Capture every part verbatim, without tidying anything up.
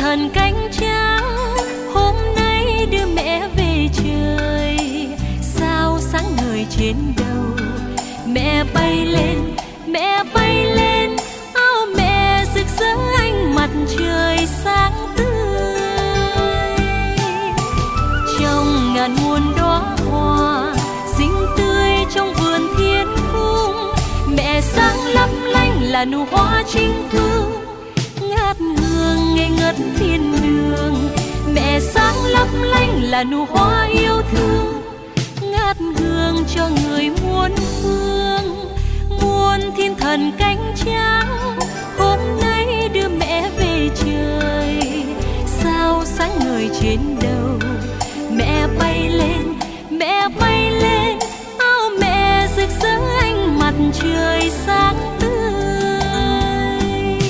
thần cánh trắng, hôm nay đưa mẹ về trời. Sao sáng ngời trên đầu, mẹ bay lên, mẹ bay lên, áo mẹ rực rỡ ánh mặt trời sáng tươi. Trong ngàn muôn đóa hoa xinh tươi trong vườn thiên cung, mẹ sáng lấp lánh là nụ hoa chính phương, ngát hương ngây ngất thiên đường. Mẹ sáng lấp lánh là nụ hoa yêu thương, ngát hương cho người muôn phương. Muôn thiên thần cánh trắng, hôm nay đưa mẹ về trời. Sao sáng ngời trên đầu, mẹ bay lên, mẹ bay lên, áo mẹ rực rỡ ánh mặt trời sáng tươi.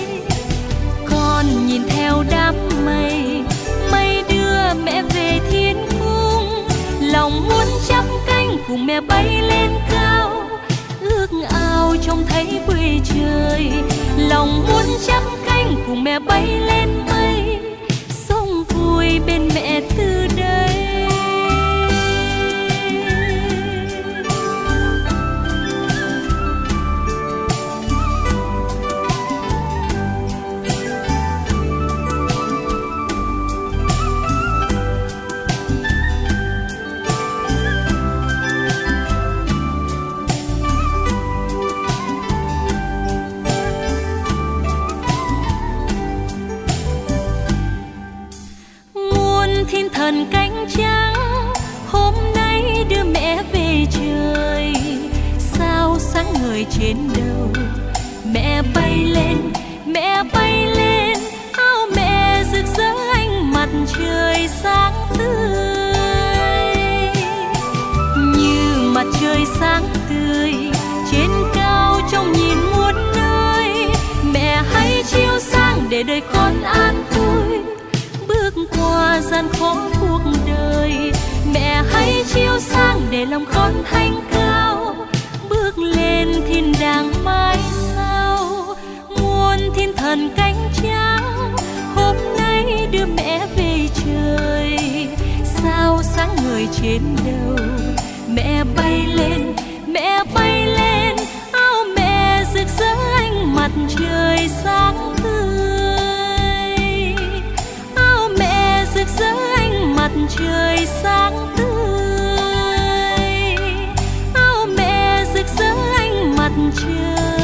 Con nhìn theo đám mây, mây đưa mẹ về thiên cung, lòng muốn chắp cánh cùng mẹ bay lên cao, ước ao trông thấy quê trời. Lòng muốn chắp cánh cùng mẹ bay lên mây, sống vui bên mẹ từ đây. Thiên thần cánh trắng, hôm nay đưa mẹ về trời. Sao sáng ngời trên đầu, mẹ bay lên, mẹ bay lên, áo mẹ rực rỡ ánh mặt trời sáng tươi. Như mặt trời sáng tươi trên cao trong nhìn muôn nơi, mẹ hãy chiếu sáng để đời con an vui, bước qua gian khó cuộc đời. Mẹ hãy chiếu sáng để lòng con thanh cao, bước lên thiên đàng mai sau. Muôn thiên thần cánh trắng, hôm nay đưa mẹ về trời. Sao sáng ngời trên đầu, mẹ bay lên, mẹ bay lên, áo mẹ rực rỡ ánh mặt trời sáng tươi. Áo mẹ rực rỡ ánh mặt trời sáng tươi, áo mẹ rực rỡ ánh mặt trời.